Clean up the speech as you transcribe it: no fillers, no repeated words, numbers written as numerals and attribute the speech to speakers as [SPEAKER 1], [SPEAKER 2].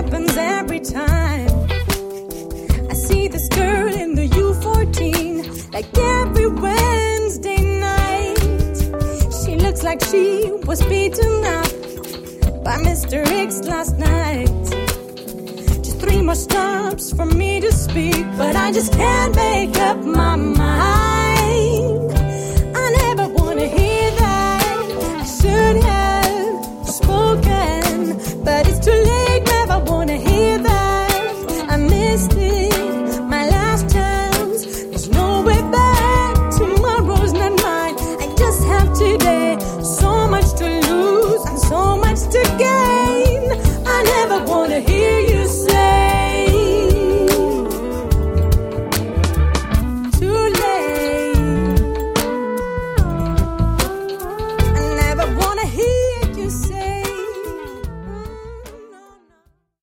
[SPEAKER 1] happens every time. I see this girl in the U14, like every Wednesday night. She looks like she was beaten up by Mr. X last night. Just 3 more stops for me to speak, but I just can't make up my mind.